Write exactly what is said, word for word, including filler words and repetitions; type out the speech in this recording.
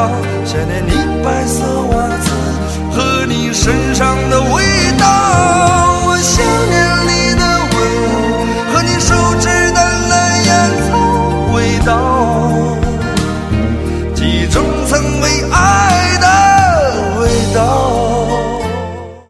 想念你白色袜子和你身上的味道。